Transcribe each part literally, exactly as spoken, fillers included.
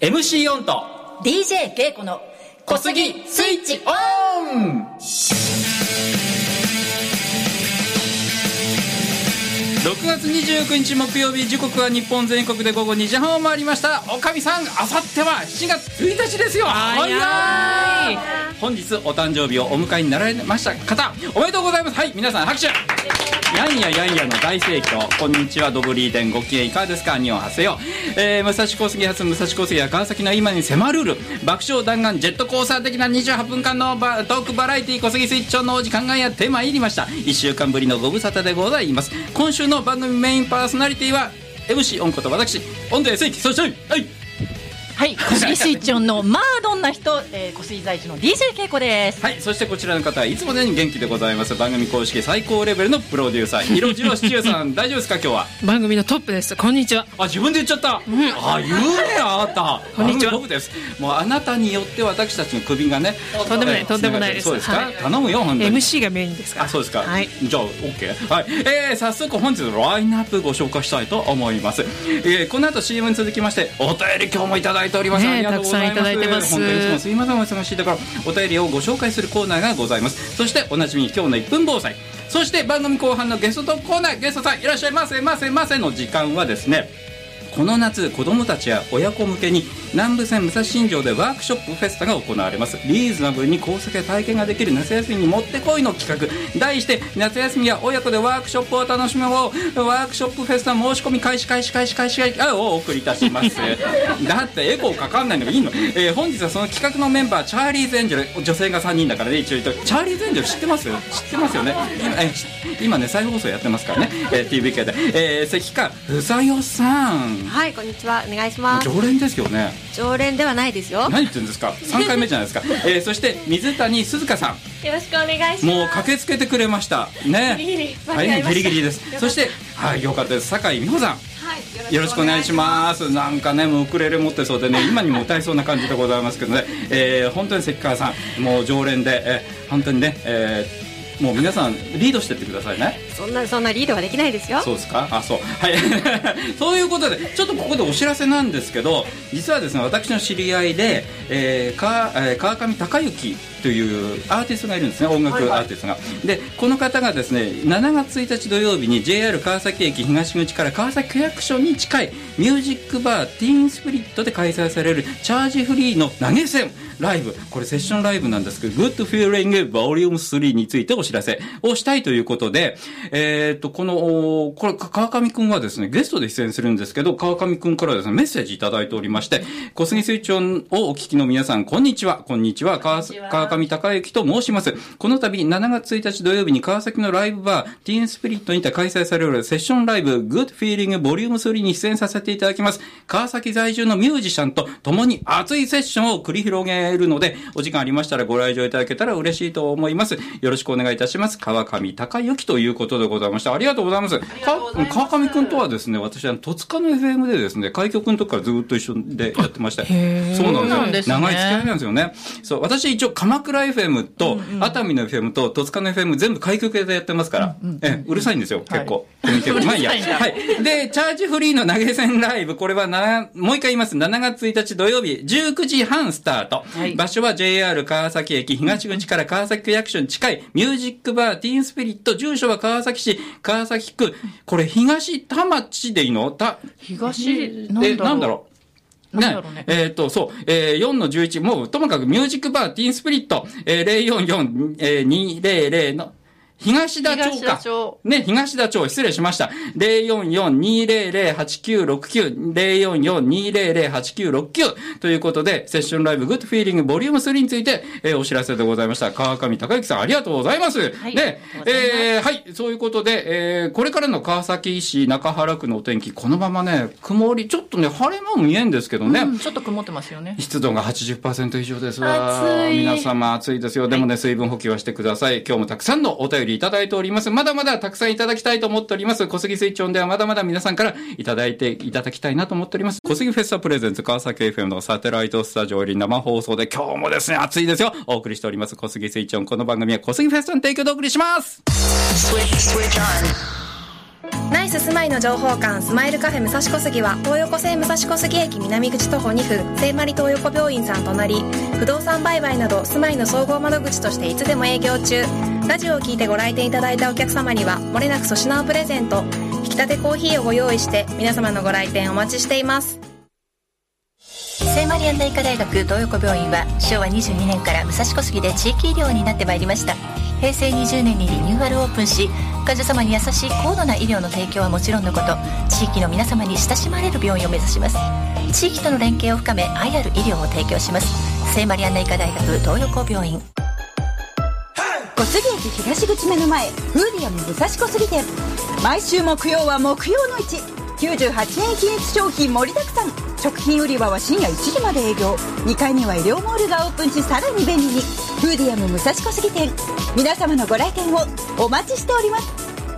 エムシー オンとディージェー ケイコの小杉スイッチオン。 ろくがつにじゅうくにち木曜日、時刻は日本全国で午後にじはんを回りました。おかみさん、あさってはしちがつついたちですよ。早い。本日お誕生日をお迎えになられました方、おめでとうございます。はい、皆さん拍手。やんややんやの大盛況、こんにちは。ドブリーデン、ご機嫌いかがですか。日本発生よ、えー、武蔵小杉発武蔵小杉や川崎の今に迫るる爆笑弾丸ジェットコースター的なにじゅうはっぷんかんのバトークバラエティー、小杉スイッチオンのお時間がやってまいりました。いっしゅうかんぶりのご無沙汰でございます。今週の番組メインパーソナリティは エムシー オンこと私、オンデースイッチ、そしてはいはい、小杉スイッチオンのまあどんな人、えー、小杉在地の ディージェー ケイコです。 はい、そしてこちらの方はいつものように元気でございます。番組公式最高レベルのプロデューサー、ひろじろシチューさん大丈夫ですか。今日は番組のトップです。こんにちは。 あ、自分で言っちゃった、うん、あ、言うね、あなた。 こんにちは。 トップです。もうあなたによって私たちの首がね、 とんでもないとんでもないです。 そうですか、 はい、 頼むよ本当に。 エムシー がメインですから。 あ、そうですか、 はい、 じゃあ OK、はい、えー、早速本日のラインナップご紹介したいと思います。えー、この後 シーエム に続きましてお便り今日もいただいております、ね、ありがとうございます。 たくさんいただいてます。 本当にいつもすいません、お忙しいところお便りをご紹介するコーナーがございます。そしておなじみ今日のいっぷん防災、そして番組後半のゲストトークコーナー、ゲストさんいらっしゃいませませませの時間はですね、この夏子どもたちや親子向けに南武線武蔵新城でワークショップフェスタが行われます。リーズナブルに工作や体験ができる夏休みにもってこいの企画、題して夏休みや親子でワークショップを楽しもう、ワークショップフェスタ申し込み開始開始開始開始開始をお送りいたしますだってエコーかかんないのがいいの、えー、本日はその企画のメンバー、チャーリーズエンジェル、女性がさんにんだからね、一応言うとチャーリーズエンジェル知ってます知ってますよね。今、えー、今ね再放送やってますからね、えー、ティーブイケー で、えー、関川ふさよさん。 はい、こんにちは、お願いします。 常連ですよね。 常連ではないですよ。 何言ってるんですか、さんかいめじゃないですか、えー、そして水谷鈴香さん、 よろしくお願いします。 もう駆けつけてくれましたね。 ギリギリはい、ギリギリです。そしてはい、よかったです、酒井美穂さん、はい、よろしくお願いします。なんかねもうウクレレ持ってそうでね、今にも歌いそうな感じでございますけどね、えー、本当に関川さんもう常連で、えー、本当にね、えーもう皆さんリードしてってくださいね。 そんなそんなリードはできないですよ。 そうですか。あ、そう、はいそういうことでちょっとここでお知らせなんですけど、実はですね私の知り合いで、えーかえー、川上隆之というアーティストがいるんですね、音楽アーティストが、はいはい、でこの方がですねしちがつついたち土曜日に ジェイアール 川崎駅東口から川崎区役所に近いミュージックバーティーンスピリットで開催されるチャージフリーの投げ銭ライブ、これセッションライブなんですけど Good Feeling Volume スリーについてお知らせをしたいということで、えー、っとこのこれ川上くんはですねゲストで出演するんですけど、川上くんからですねメッセージいただいておりまして、小杉スイッチオンをお聞きの皆さん、こんにちは。こんにちは。川上隆之と申します。この度しちがつついたち土曜日に川崎のライブバーティーンスピリットにて開催されるセッションライブ Good Feeling Volume スリーに出演させていただきます。川崎在住のミュージシャンと共に熱いセッションを繰り広げるので、お時間ありましたらご来場いただけたら嬉しいと思います。よろしくお願いいたします。川上隆之ということでございました。ありがとうございます。川上くんとはですね、私は戸塚の エフエム でですね開局の時からずっと一緒でやってまして、そうなんですよ、長い付き合いなんですよね。そう、私一応鎌倉 エフエム と熱海の エフエム と戸塚の エフエム 全部開局でやってますから、うんうん、えうるさいんですよ、はい、結構コミュニケーション、まあいいや、はい、でチャージフリーの投げ銭ライブ、これはなもう一回言います。しちがつついたち土曜日じゅうくじはんスタート、はい、場所は ジェイアール 川崎駅東口から川崎区役所に近いミュージックバーティーンスピリット、住所は川崎市川崎区、これ東田町でいいの？た東えなんだろうね、ね、えっ、ー、と、そう、えー、よんのじゅういち、もう、ともかくミュージックバーティーンスピリット、えー、ゼロよんよんにゼロゼロの、東田町か。東ね、東田町、失礼しました。ゼロよんよんにゼロゼロはちきゅうろくきゅう、ゼロよんよんにゼロゼロはちきゅうろくきゅうということで、セッションライブ Good Feeling Volume スリーについて、えー、お知らせでございました。川上隆之さん、ありがとうございます。はい、で、えー、はい、そういうことで、えー、これからの川崎市中原区のお天気、このままね、曇り、ちょっとね、晴れ間も見えんですけどね。 うん、ちょっと曇ってますよね。 湿度が はちじゅっパーセント 以上ですわ。暑い。皆様暑いですよ。でもね、はい、水分補給はしてください。今日もたくさんのお便りいただいております。まだまだたくさんいただきたいと思っております。小杉スイッチオンではまだまだ皆さんからいただいていただきたいなと思っております。小杉フェスタプレゼンツ川崎 エフエム のサテライトスタジオより生放送で今日もですね暑いですよお送りしております小杉スイッチオン。この番組は小杉フェスタの提供でお送りします。 ナイス住まいの情報館スマイルカフェ武蔵小杉は東横線武蔵小杉駅南口徒歩にふん聖マリ東横病院さん隣。不動産売買など住まいの総合窓口としていつでも営業中。ラジオを聞いてご来店いただいたお客様にはもれなく粗品をプレゼント。引き立てコーヒーをご用意して皆様のご来店お待ちしています。 聖マリアンナ医科大学東横病院はしょうわにじゅうにねんから武蔵小杉で地域医療になってまいりました。へいせいにじゅうねんにリニューアルオープンし、患者様に優しい高度な医療の提供はもちろんのこと、地域の皆様に親しまれる病院を目指します。地域との連携を深め愛ある医療を提供します。聖マリアンナ医科大学東横病院。 小杉駅東口目の前、フーディアム武蔵小杉店。毎週木曜は木曜の市、きゅうじゅうはちねん均一商品盛りだくさん。食品売り場は深夜いちじまで営業。にかいには医療モールがオープンし、さらに便利に。フーディアム武蔵小杉店、皆様のご来店をお待ちしております。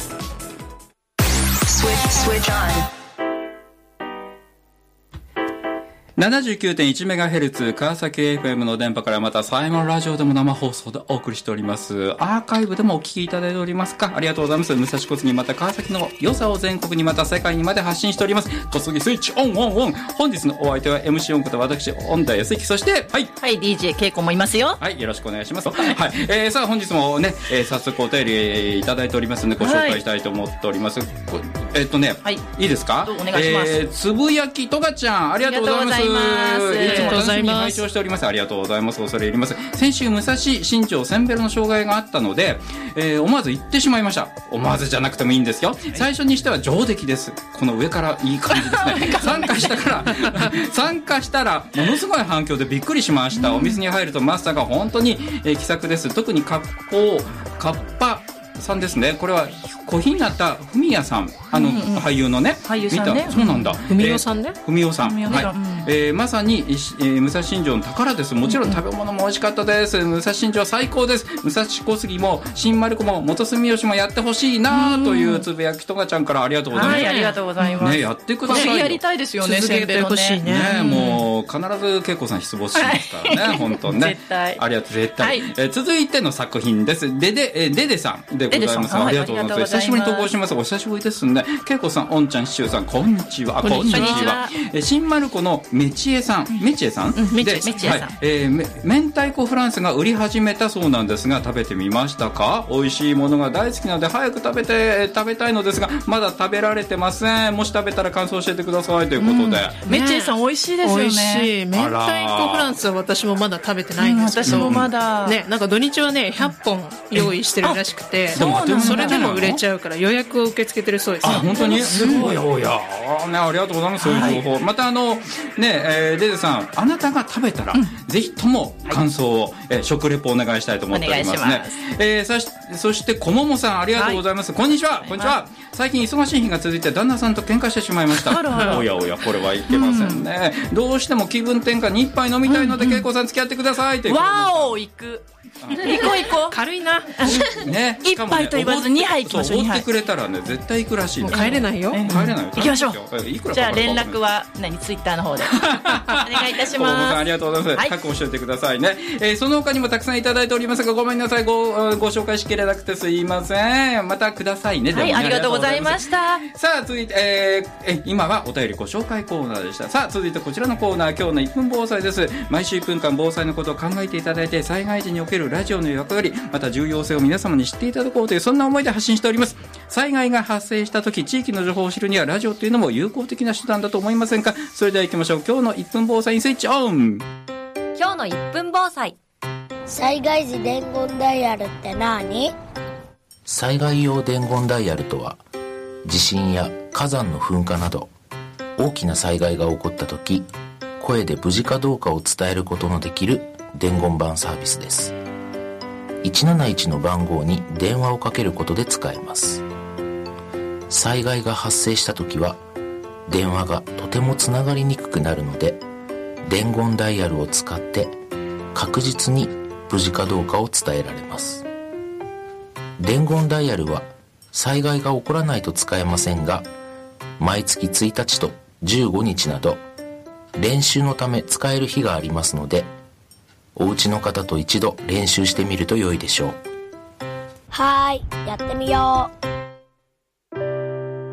ななじゅうきゅうてんいちメガヘルツ 川崎 エフエム の電波から、またサイモンラジオでも生放送でお送りしております。アーカイブでもお聞きいただいておりますか。ありがとうございます。武蔵小杉また川崎の良さを全国にまた世界にまで発信しております。小杉スイッチオンオンオン。本日のお相手は エムシー 音こと私恩田康之、そしてはいはい ディージェー けいこもいますよ。 はい、よろしくお願いします。はい、えー、さあ本日もね、えー、早速お便りいただいておりますのでご紹介したいと思っております。はい、えー、っとね、はい、いいですか。 お願いします。 えー、つぶやきとがちゃん、ありがとうございます。いつも楽しみに拝聴しております。ありがとうございます。恐れ入ります。先週武蔵新町センベロの障害があったので、えー、思わず行ってしまいました。思わずじゃなくてもいいんですよ。最初にしては上出来です。この上からいい感じですね。参加したから参加したらものすごい反響でびっくりしました。お店に入るとマスターが本当に、えー、気さくです。特にカッポカッパさんですね。これは小日向文也さん、あの、うんうん、俳優のね、 俳優さんね、 そうなんだ、 文雄さんね、 文雄さん、はい、うん、えー、まさに、えー、武蔵新城の宝です。もちろん食べ物も美味しかったです。武蔵新城最高です。武蔵小杉も新丸子も元住吉もやってほしいなというつぶやきとがちゃんからありがとうございます。 はい、ありがとうございます。 ね、やってくださいよ。 次やりたいですよね。 続けてほしいね。 ね、もう必ず恵子さん出没しますからね。本当ね。 絶対。 ありがとう、絶対。はい、えー、続いての作品です。でで、えー、ででさんでございます。ありがとうございます。久しぶりに投稿します。お久しぶりですね。恵子さん、おんちゃん、しちゅうさん、こんにちは。こんにちは。えー、新丸子のメチエさん、メチエさん、 うん、メチエさん、はい、 えー、明太子フランスが売り始めたそうなんですが、食べてみましたか。美味しいものが大好きなので早く食べて食べたいのですが、まだ食べられてません。もし食べたら感想教えてくださいということで、 うん、メチエさん美味しいですよね。 美味しい。明太子フランスは私もまだ食べてないんですけど、 うん、私もまだね、なんか土日はねひゃっぽん用意してるらしくて、それでも売れちゃうから予約を受け付けてるそうです。 あ、本当にすごい。おやね、ありがとうございます。そういう情報、はい、またあのね、えー、デデさん、あなたが食べたら、うん、ぜひとも感想を、はい、えー、食レポお願いしたいと思っておりますね。お願いします。えー、そしそしてこももさん、ありがとうございます。はい、こんにちは。こんにちは。最近忙しい日が続いて旦那さんと喧嘩してしまいました。 あらあら、 おやおや、これはいけませんね。うん、どうしても気分転換に一杯飲みたいので、恵子、うんうん、さん付き合ってくださいという。 わお、行く。行こう行こう。 軽いな。 ね。 一杯と言わず二杯行きましょう。 おごってくれたらね、絶対行くらしい。 もう帰れないよ。 帰れないよ。 行きましょう。 いくらじゃあ連絡は何、ツイッターの方でお願いいたします。 ありがとうございます。確保しておいてくださいね。えー、その他にもたくさんいただいておりますが、ごめんなさい。ごご紹介しきれなくてすいません。またくださいね。 はい、ありがとうございました。 さあ続いて、えー、え今はお便りご紹介コーナーでした。さあ続いてこちらのコーナー、今日のいっぷん防災です。毎週いっぷんかん防災のことを考えていただいて、災害時におけるラジオの役割、また重要性を皆様に知っていただこうという、そんな思いで発信しております。災害が発生した時、地域の情報を知るにはラジオというのも有効的な手段だと思いませんか。それでは行きましょう。今日のいっぷん防災スイッチオン。 今日のいっぷん防災。災害時伝言ダイヤルって何？ 災害用伝言ダイヤルとは、地震や火山の噴火など大きな災害が起こった時、声で無事かどうかを伝えることのできる伝言板サービスです。いちなないちの番号に電話をかけることで使えます。災害が発生した時は電話がとてもつながりにくくなるので、伝言ダイヤルを使って確実に無事かどうかを伝えられます。伝言ダイヤルは災害が起こらないと使えませんが、毎月ついたちとじゅうごにちなど練習のため使える日がありますので、お家の方と一度練習してみると良いでしょう。 はーい、やってみよう。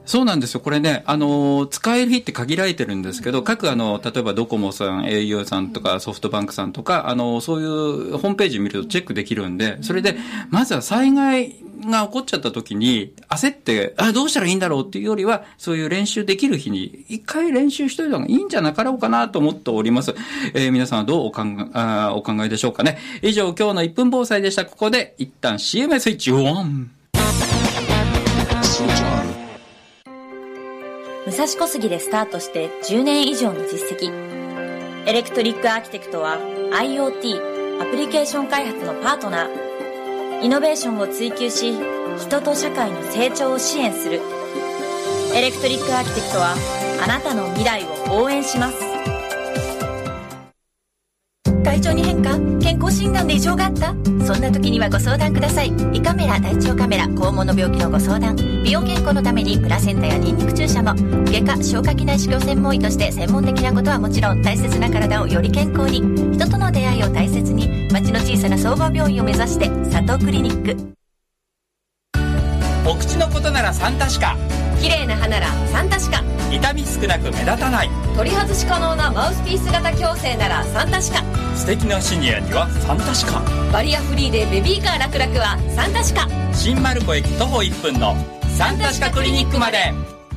そうなんですよ。これね、あの、使える日って限られてるんですけど、各あの、例えばドコモさん、au さんとかソフトバンクさんとか、あの、そういうホームページ見るとチェックできるんで、それで、まずは災害が起こっちゃった時に、焦って、あ、どうしたらいいんだろうっていうよりは、そういう練習できる日に、一回練習しといた方がいいんじゃなかろうかなと思っております。えー、皆さんはどうお考え、あお考えでしょうかね。以上、今日のいっぷん防災でした。ここで、一旦 シーエム スイッチオン。 武蔵小杉でスタートしてじゅうねん以上の実績。エレクトリックアーキテクトは IoT、アプリケーション開発のパートナー。イノベーションを追求し、人と社会の成長を支援する。エレクトリックアーキテクトはあなたの未来を応援します。体調に変化？健康診断で異常があった？そんな時にはご相談ください。胃カメラ、大腸カメラ、肛門の病気のご相談。美容健康のためにプラセンタやニンニク注射も。外科、消化器内視鏡専門医として専門的なことはもちろん、大切な体をより健康に。人との出会いを大切に。町の小さな総合病院を目指して佐藤クリニック。 お口のことならサンタシカ。 綺麗な歯ならサンタシカ。 痛み少なく目立たない。 取り外し可能なマウスピース型矯正ならサンタシカ。 素敵なシニアにはサンタシカ。 バリアフリーでベビーカー楽々はサンタシカ。 新丸子駅徒歩いっぷんのサンタシカクリニックまで。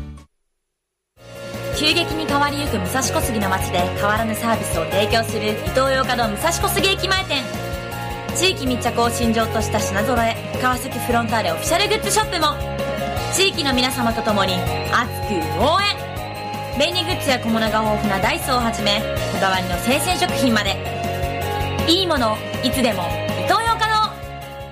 急激に変わりゆく武蔵小杉の街で変わらぬサービスを提供するイトーヨーカドー武蔵小杉駅前店。地域密着を信条とした品揃え、川崎フロンターレオフィシャルグッズショップも。地域の皆様と共に熱く応援。便利グッズや小物が豊富なダイソーをはじめ、こだわりの生鮮食品まで。いいものいつでもイトーヨーカドー。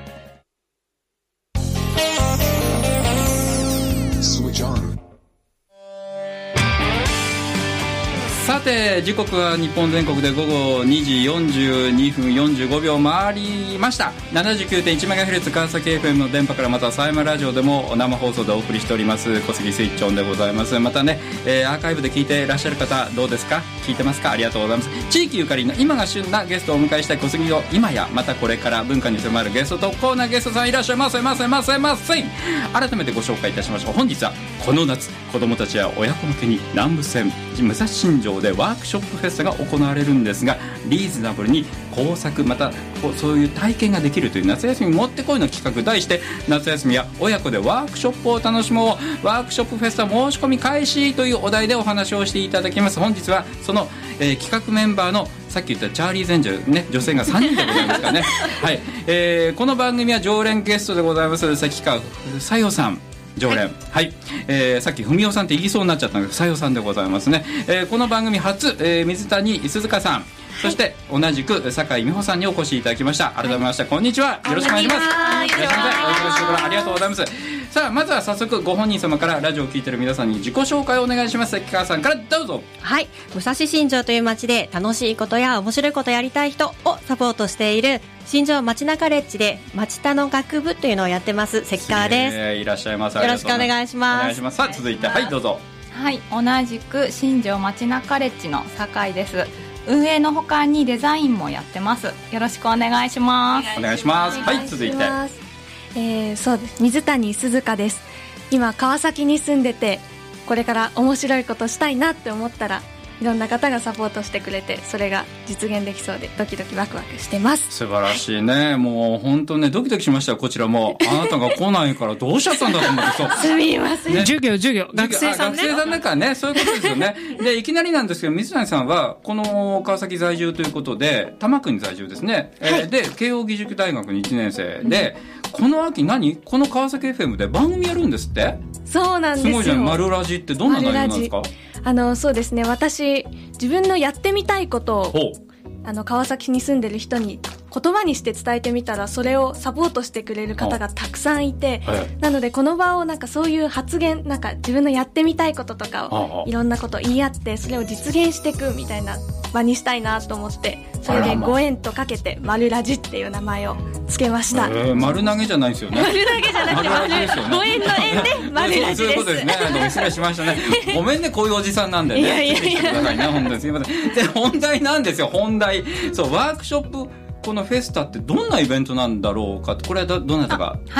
さて、時刻は日本全国で午後にじよんじゅうにふんよんじゅうごびょう回りました。 ななじゅうきゅうてんいちメガヘルツ 川崎 エフエム の電波から、また狭山ラジオでも生放送でお送りしております小杉スイッチオンでございます。またね、えー、アーカイブで聞いていらっしゃる方どうですか？聞いてますか？ありがとうございます。地域ゆかりの今が旬なゲストをお迎えしたい小杉を今やまたこれから文化に迫るゲストとコーナーゲストさんいらっしゃいませませませませ。改めてご紹介いたしましょう。本日はこの夏、子どもたちや親子向けに南武線武蔵新城でワークショップフェスが行われるんですが、リーズナブルに工作、またそういう体験ができるという夏休みもってこいの企画、題して夏休みや親子でワークショップを楽しもう、ワークショップフェスタ申し込み開始というお題でお話をしていただきます。本日はその、えー、企画メンバーのさっき言ったチャーリー・ゼンジャー、ね、女性がさんにんでございますからねはい、えー、この番組は常連ゲストでございます関川さよさん常連、はいはい、えー、さっき文雄さんって言いそうになっちゃったんですけど、さよさんでございますね、えー、この番組初、えー、水谷鈴香さん、そして同じく酒井美穂さんにお越しいただきました。改めまして、はい、こんにちは、よろしくお願いします。いらっしゃいませ。お忙しいところありがとうございます。さあ、まずは早速ご本人様からラジオを聞いている皆さんに自己紹介をお願いします。関川さんからどうぞ。 はい、武蔵新城という街で楽しいことや面白いことをやりたい人をサポートしている新城街中レッジで町田の学部というのをやってます関川です。 えー、いらっしゃいます。 よろしくお願いします。 お願いします。さあ、続いて、はい、どうぞ。 はい、同じく新城街中レッジの酒井です。運営の他にデザインもやってます。よろしくお願いします。 お願いします。はい、続いて、 えー、そうです。水谷鈴香です。今川崎に住んでて、これから面白いことしたいなって思ったらいろんな方がサポートしてくれて、それが実現できそうでドキドキワクワクしてます。 素晴らしいね。もう本当ね、ドキドキしましたよ。こちらもあなたが来ないからどうしちゃったんだと思ってそうすみません、 ね、 授業授業学生さんね、 学生さんだからね、そういうことですよねで、いきなりなんですけど、水谷さんはこの川崎在住ということで、多摩区に在住ですね、はい、えー、で慶應義塾大学のいちねん生で、うん、この秋何この川崎 エフエム で番組やるんですって。 そうなんですよ。 すごいじゃん。マルラジってどんな内容なんですか？ あのそうですね、私自分のやってみたいことをあの川崎に住んでる人に言葉にして伝えてみたら、それをサポートしてくれる方がたくさんいて、はい、なのでこの場をなんかそういう発言、なんか自分のやってみたいこととかをいろんなことを言い合って、それを実現していくみたいな場にしたいなと思って、それでご縁とかけて丸ラジっていう名前をつけました。 えー、丸投げじゃないですよね。 丸投げじゃなくて丸ですよね。ご縁の縁で丸ラジです。そういうことですね。 あの失礼しましたね。ごめんね、こういうおじさんなんでね。 いやいやいや。 だからね、本当にすみません。で、本題なんですよ。本題。そう、ワークショップ、このフェスタってどんなイベントなんだろうか。これは ど, どなたか。 はい。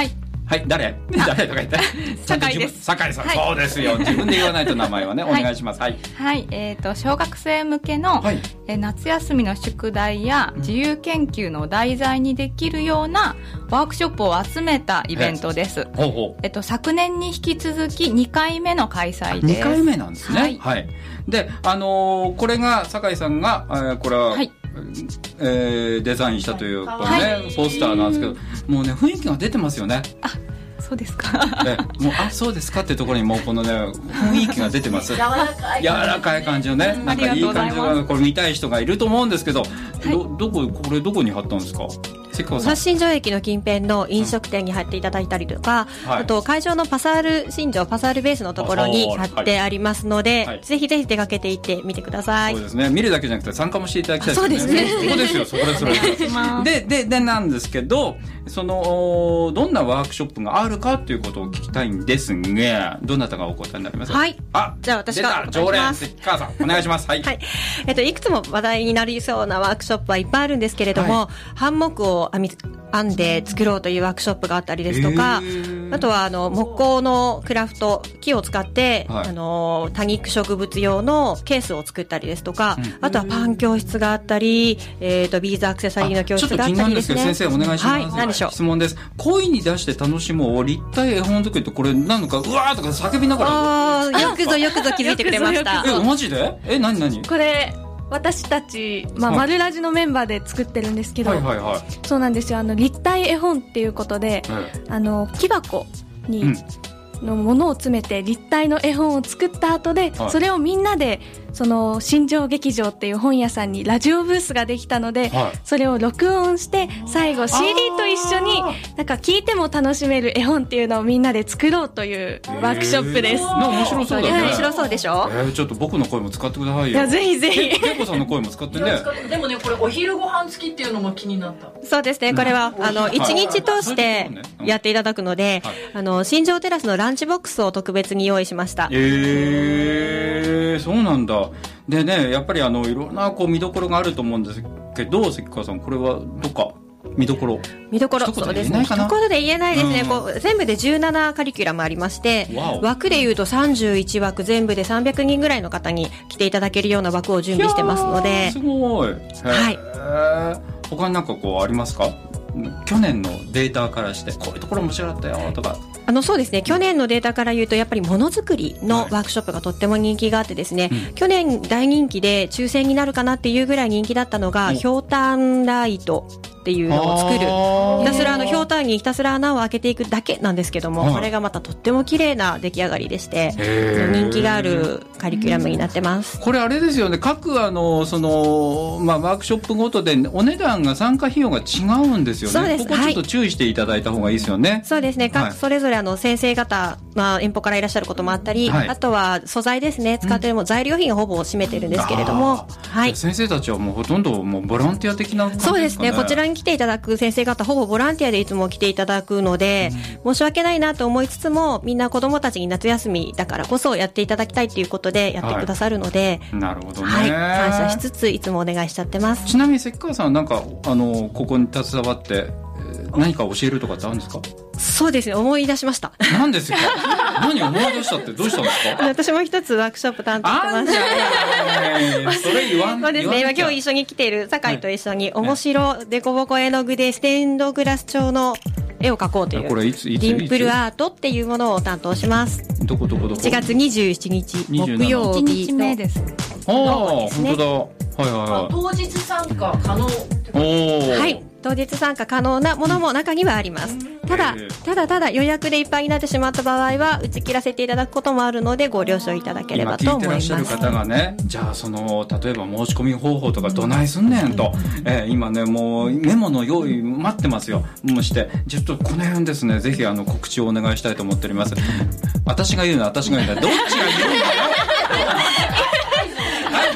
はい誰誰とか言って酒井です。 酒井さん、はい、そうですよ、自分で言わないと名前はね、はい、お願いします。はい、 はい、えーと小学生向けの、はい、え夏休みの宿題や自由研究の題材にできるようなワークショップを集めたイベントです。ほうほう、えっと、昨年に引き続きにかいめの開催です。 にかいめなんですね。はい、はい、で、あのー、これが酒井さんが、えー、これは、はい、えー、デザインしたというこれ、ね、はい、ポスターなんですけど、もうね雰囲気が出てますよね。 あ、そうですか。 えもうあそうですかっていうところにもうこのね雰囲気が出てます。柔らかい柔らかい感じのね、なんかいい感じのこれ見たい人がいると思うんですけど、はい、どどここれどこに貼ったんですか。 発新庄駅の近辺の飲食店に貼っていただいたりとか、うん、あと会場のパサール新庄パサールベースのところに貼ってありますので、はい、ぜひぜひ出かけていってみてください。 そうですね、見るだけじゃなくて参加もしていただきたいですね。そうですね、そこですよ、そこですそれでででなんですけど、そのどんなワークショップがあるかということを聞きたいんですが、どなたがお答えになりますか。 はい、 あ、 じゃあ私が出た常連関川さんお願いします。はい、 はい、えっといくつも話題になりそうなワークショップはいっぱいあるんですけれども、はい、ハンモックを編み編んで作ろうというワークショップがあったりですとか、あとはあの木工のクラフト、木を使って、はい、あの多肉植物用のケースを作ったりですとか、うん、あとはパン教室があったり、えー、とビーズアクセサリーの教室があったりですね。 ちょっと気になるんですけど先生お願いします。 はい、何でしょう。 質問です。声に出して楽しもう立体絵本作りってこれ何のかうわーとか叫びながら。 あよくぞよくぞ気づいてくれました。 えマジで？え何何？ これ私たち、まあ、マルラジのメンバーで作ってるんですけど、はいはいはい、そうなんですよ。あの立体絵本っていうことで、はい、あの木箱に、うんのものを詰めて立体の絵本を作った後で、はい、それをみんなでその新庄劇場っていう本屋さんにラジオブースができたので、はい、それを録音して最後 シーディー と一緒になんか聞いても楽しめる絵本っていうのをみんなで作ろうというワークショップです。 面白そうだね。 面白そうでしょ。 えー、ちょっと僕の声も使ってくださいよ。 いやぜひぜひ。 けいこさんの声も使ってね。 でもねこれお昼ご飯付きっていうのも気になった。 そうですね、これは、うん、あの一日通してやっていただくので、はい、あの新庄テラスのランチボックスを特別に用意しました。 えー、そうなんだ。でね、やっぱりあのいろんなこう見どころがあると思うんですけど、関川さんこれはどっか見どころ見どころそうですね、一言で言えないですね、うん、こう全部でじゅうななカリキュラムありまして、枠でいうとさんじゅういちわく、全部でさんびゃくにんぐらいの方に来ていただけるような枠を準備してますので。 すごい。はい。他になんかこうありますか。去年のデータからしてこういうところ面白かったよとか。 あのそうですね、去年のデータから言うとやっぱりものづくりのワークショップがとっても人気があってですね、はい、うん、去年大人気で抽選になるかなっていうぐらい人気だったのが、ひょうたんライトっていうのを作る、ひたすらあのひょうたんにひたすら穴を開けていくだけなんですけども、はい、これがまたとっても綺麗な出来上がりでして、人気があるカリキュラムになってます。 これあれですよね、各あのその、まあ、ワークショップごとでお値段が参加費用が違うんですよね。 そうです。 ここちょっと注意していただいた方がいいですよね。はい、 そうですね、各それぞれあの先生方、まあ、遠方からいらっしゃることもあったり、はい、あとは素材ですね、使ってるも材料費がほぼ占めてるんですけれども、はい、 先生たちはもうほとんどもうボランティア的な感じですかね。 そうですね、こちらに来ていただく先生方ほぼボランティアでいつも来ていただくので、うん、申し訳ないなと思いつつも、みんな子どもたちに夏休みだからこそやっていただきたいということでやってくださるので、 はい、なるほどね、 はい、感謝しつついつもお願いしちゃってます。 ちなみに関川さんなんかあのここに携わって何か教えるとかってあるんですか。 そうですね、思い出しました。 何ですか。何思い出したってどうしたんですか。 私も一つワークショップ担当してます。 あそれ言わん。 そうですね、今今日一緒に来ている酒井と一緒に、はい、面白デコボコ絵の具でステンドグラス調の絵を描こうというこれいついつディンプルアートっていうものを担当します。 どこどこどこ。 しちがつにじゅうしちにち木曜日のいちにちめです。 ああ、本当だ。はいはいはい。 当日参加可能。 おお。はい。当日参加可能なものも中にはあります。ただ、ただただ予約でいっぱいになってしまった場合は打ち切らせていただくこともあるのでご了承いただければと思います。 今聞いてらっしゃる方がね、じゃあその例えば申し込み方法とかどないすんねんと、えー、今ねもうメモの用意待ってますよ。もうしてちょっとこの辺ですね、ぜひあの告知をお願いしたいと思っております。私が言うのは私が言うのはどっちが言うんだよ。はい、してます。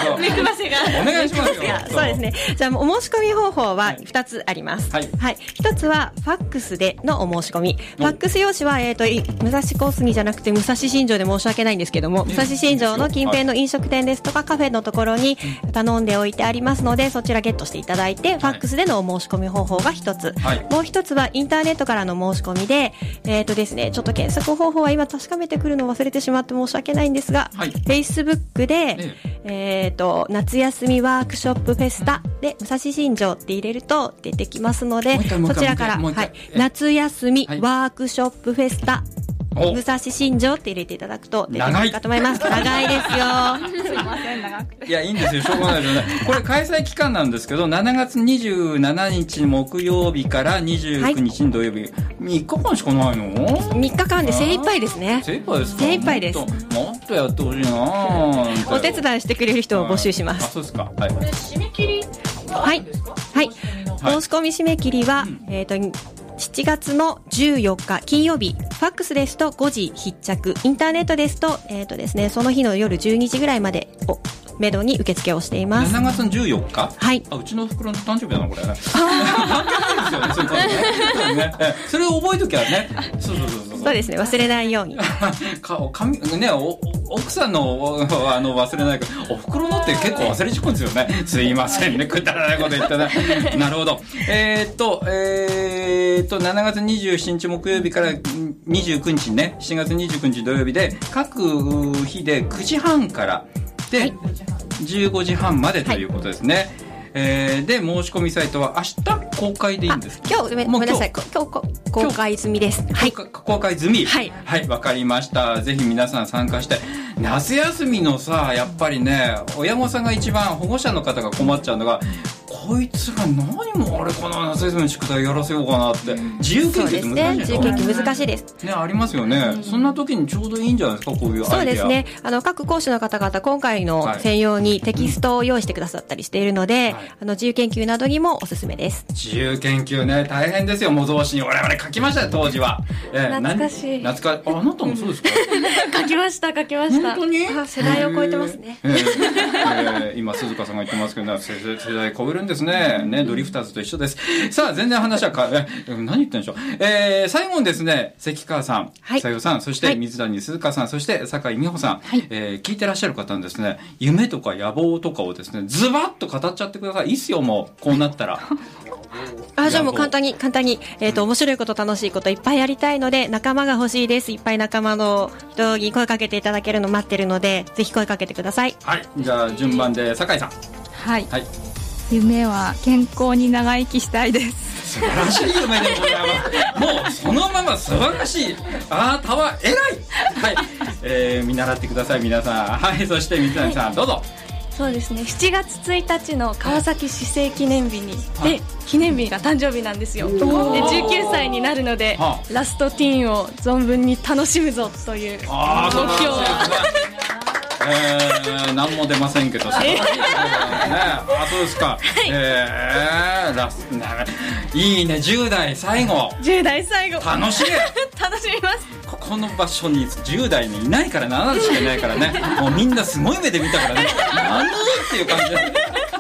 目くばせがお願いしますよ。 そうですね。じゃあお申し込み方法はふたつあります。はい。はい。ひとつはファックスでのお申し込み。ファックス用紙はえっと武蔵小杉じゃなくて武蔵新城で申し訳ないんですけども、武蔵新城の近辺の飲食店ですとかカフェのところに頼んでおいてありますので、そちらゲットしていただいて、ファックスでのお申し込み方法がひとつ。はい。もうひとつはインターネットからの申し込みで、えっとですね、ちょっと検索方法は今確かめてくるのを忘れてしまって申し訳ないんですが、はい、Facebook で、ねえっと夏休みワークショップフェスタで武蔵新城って入れると出てきますので、そちらから、はい、夏休みワークショップフェスタ、武蔵新城って入れていただくと出てくるかと思います。長いですよ。 すいません、長くて。 いや、いいんですよ、しょうがないですよね。これ開催期間なんですけど、しちがつにじゅうしちにち木曜日からにじゅうくにち土曜日、はい、みっかかんしかないの？ みっかかんで精一杯ですね。 精一杯ですか？ 精一杯です。 もっと、もっとやってほしいな。 お手伝いしてくれる人を募集します。 あ、そうですか。はい。 これ締め切りはい。はい。申し込み締め切りは、うん、えっと、しちがつのじゅうよっか金曜日、ファックスですとごじ必着、インターネットですと、えっとですね、その日の夜じゅうにじぐらいまでをめどに受付をしています。 しちがつのじゅうよっか？はい。あ、うちの袋の誕生日なのこれ。関係ないですよね、そういうことね。それを覚えときゃね。そうそうそうそう。 そうですね、忘れないように。 か、髪、ね、お、奥さんの、あの、忘れないから、お袋のって結構忘れちゃうんですよね。すいませんね、くだらないこと言ったな。なるほど。えー、っと、えー、っと、しちがつにじゅうしちにち木曜日からにじゅうくにちね、しちがつにじゅうくにち土曜日で、各日でくじはんからで、はい、じゅうごじはんまでということですね。はい、えー、で申し込みサイトは明日公開でいいんですか？ 今日ごめんなさい、今日公開済みです。 はい、公開済み。はいはい、わかりました。ぜひ皆さん参加して。夏休みのさ、やっぱりね、親御さんが一番、保護者の方が困っちゃうのが、こいつが何も俺この夏休みの宿題やらせようかなって、自由研究って難しいですね。 自由研究難しいです。 ね、ありますよね、うん。そんな時にちょうどいいんじゃないですか、こういうアイデア。 そうですね。あの各講師の方々、今回の専用にテキストを用意してくださったりしているので、はい、あの自由研究などにもおすすめです。 自由研究ね、大変ですよ。模造紙に我々書きましたよ、当時は。 えー、懐かしい。 懐かあ、あなたもそうですか？ 書きました、書きました。 本当に？ 世代を超えてますね。 えーえー、今鈴鹿さんが言ってますけど、世代超えるんですね。ね、ドリフターズと一緒です。さあ、全然話はか、え、何言ってんでしょう。えー、最後にですね、関川さん、はい、さよさん、そして水谷鈴鹿さん、そして酒井美穂さん、はい、えー、聞いてらっしゃる方にですね、夢とか野望とかをですね、ズバッと語っちゃってください。いいっすよ、もう、こうなったら。 あ、じゃあもう簡単に、簡単に、えっと、面白いこと、楽しいこといっぱいやりたいので、仲間が欲しいです。いっぱい仲間の人に声かけていただけるの待ってるので、ぜひ声かけてください。 はい。じゃあ、順番で、酒井さん。 はい。はい。夢は健康に長生きしたいです。 素晴らしい夢でございます。もうそのまま素晴らしい。あなたは偉い。はい、えー、見習ってください皆さん。はい、そして水谷さん、はい、どうぞ。 そうですね、しちがつついたちの川崎市政記念日に、はい、で記念日が誕生日なんですよ。でじゅうきゅうさいになるので、ラストティーンを存分に楽しむぞという目標を。 えー、何も出ませんけど、素晴らしいですね。あ、そうですか。はい、えー、ラス、ね、いいね、じゅう代最後。 じゅう代最後。 楽しい。 楽しみます。 ここの場所にじゅう代にいないからね、あなたしかいないからね。もうみんなすごい目で見たからね。何っていう感じで。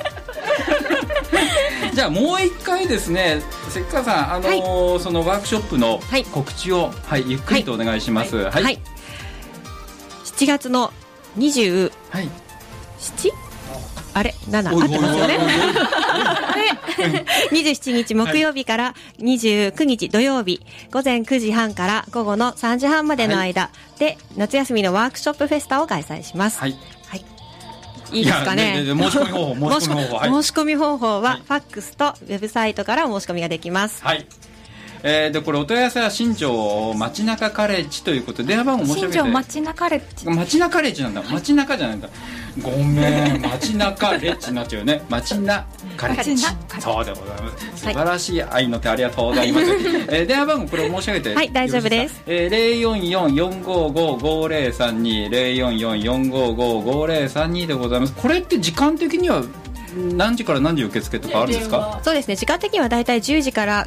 じゃあもう一回ですね、関川さん、あのーはい、そのワークショップの告知を、はい、ゆっくりとお願いします。はい。はいはい、 しちがつのにじゅうなな、はい、あれなな合ってますよね。にじゅうしちにち木曜日からにじゅうくにち土曜日、午前くじはんから午後のさんじはんまでの間で夏休みのワークショップフェスタを開催します。はい、はい、いいですかね。 申し込み方法、申し込み方法、 はい、申し込み方法はファックスとウェブサイトからお申し込みができます。 はい。えー、でこれお問い合わせは新庄街中カレッジということで電話番号申し上げて。 新庄街中カレッジ。 街中カレッジなんだ。街中じゃないんだ。ごめん、街中レッジになっちゃうよね。街中カレッジ。そうでございます。素晴らしい愛の手ありがとうございます。はい、えー、電話番号これを申し上げて。 はい、大丈夫です。 えー、ゼロよんよんよんごごごゼロさんに ゼロよんよんよんごごごゼロさんにでございます。これって時間的には何時から何時受付とかあるんですか？ そうですね、時間的にはだいたいじゅうじから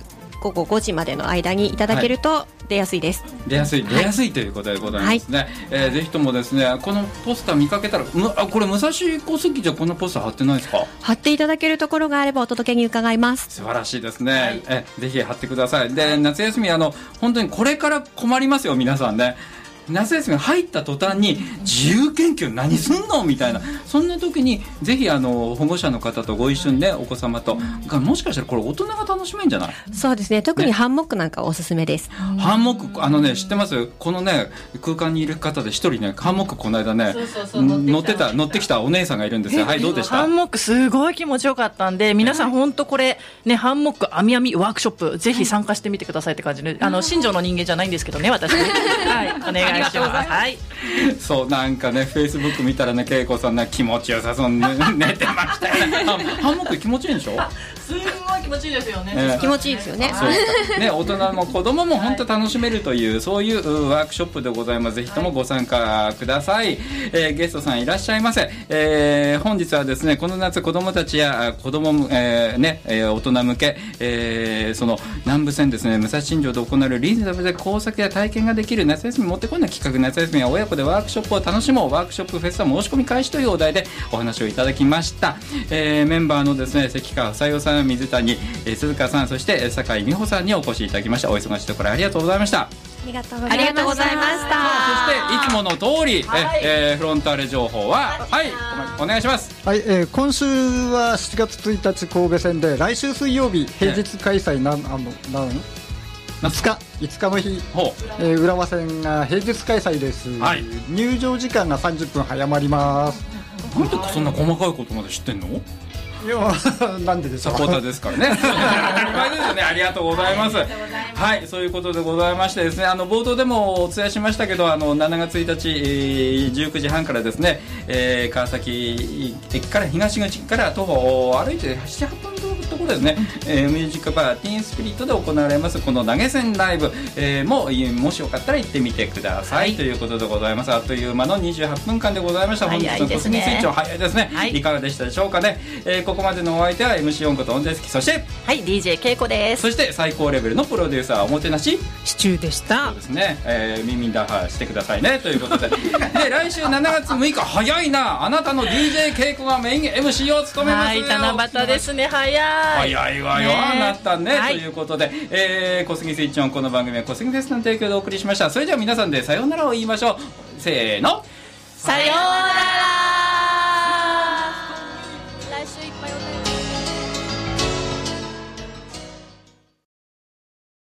午後ごじまでの間にいただけると出やすいです、はい、 出やすい出やすいということでございますね、はい、えー、ぜひともですねこのポスター見かけたらむあこれ武蔵小杉じゃこんなポスター貼ってないですか？ 貼っていただけるところがあればお届けに伺います。 素晴らしいですね、はい、えぜひ貼ってください。で夏休みあの本当にこれから困りますよ皆さんね。夏休み入った途端に自由研究何すんのみたいな、そんな時にぜひあの保護者の方とご一緒にねお子様とがもしかしたらこれ大人が楽しめるんじゃない？ そうですね、特にハンモックなんかおすすめです、ね、 ハンモックあのね知ってます？このね空間にいる方で一人ねハンモックこの間ねそうそうそう乗ってた乗ってきたお姉さんがいるんですよ。はい、どうでした？ ハンモックすごい気持ちよかったんで皆さん本当これねハンモック編み編みワークショップぜひ参加してみてくださいって感じで、あの新庄の人間じゃないんですけどね私ねはいお願いします。はい、 そうなんかねフェイスブック見たらね恵子さんね気持ちよさそうに、ね、寝てましたよね。ハンモック気持ちいいんでしょ？ すごい気持ちいいですよね、 えー、 気持ちいいですよね。 そうね大人も子供も本当楽しめるという、はい、そういうワークショップでございます。ぜひともご参加ください、えー、ゲストさんいらっしゃいませ、えー、本日はですねこの夏子供たちや子供、えーねえー、大人向け、えー、その南武線ですね武蔵新城で行われるリーズナブルで工作や体験ができる夏休みもってこいな企画、夏休みは親子でワークショップを楽しもうワークショップフェスタ申し込み開始というお題でお話をいただきました、えー、メンバーのですね関川房代さん、水谷、えー、鈴鹿さん、そして酒井美穂さんにお越しいただきました。お忙しいところありがとうございました。 ありがとうございました。そしていつもの通り、はい、えー、フロンターレ情報ははいお願いします。 はい、えー、今週はしちがつついたち神戸戦で来週水曜日平日開催な、ね、あのなんいつかいつかの日、えー、浦和戦が平日開催です、はい、入場時間がさんじゅっぷん早まります。 なんでそんな細かいことまで知ってんの？ いやなんでですか？ サポーターですからね。当たり前ですよね。ありがとうございます。はい、そういうことでございましてですね、あの冒頭でもお伝えしましたけど、あのしちがつついたち、えー、じゅうくじはんからですね、えー、川崎駅から東口から徒歩歩いてなな、はっぷんところですね、えー、ミュージックバーティーンスピリットで行われますこの投げ銭ライブ、えー、ももしよかったら行ってみてください、はい、ということでございます。あっという間のにじゅうはっぷんかんでございました。本日のコスミスイッチは早いですね、はい、いかがでしたでしょうかね、えー、ここまでのお相手は エムシー 音楽と音ですき、そしてはい ディージェー 恵子です。 そして最高レベルのプロデューサーおもてなしシチューでした。 そうですね、えー、耳打破してくださいねということでで来週しちがつむいか早いな、あなたの ディージェー 恵子がメイン エムシー を務めます。 はい七夕ですね、早い早いわよ、ね、なったね、はい、ということで、えー、小杉スイッチオン、この番組は小杉フェスの提供でお送りしました。それでは皆さんでさようならを言いましょう。せーの、 さようなら。 来週いっぱいお便り